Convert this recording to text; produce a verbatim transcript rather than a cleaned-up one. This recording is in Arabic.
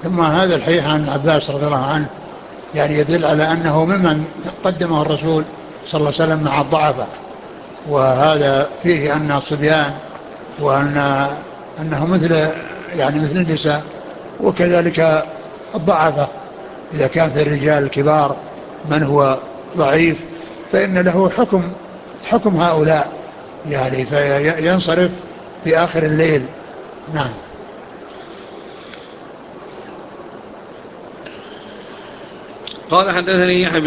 ثم هذا الحديث عن عباس رضي الله عنه يعني يدل على أنه ممن قدمه الرسول صلى الله عليه وسلم مع الضعفاء، وهذا فيه أن الصبيان وأن أنه مثل يعني مثل النساء، وكذلك الضعفاء إذا كان في الرجال الكبار من هو ضعيف فإن له حكم حكم هؤلاء يعني فينصرف في آخر الليل. نعم. قال حدثني يحيى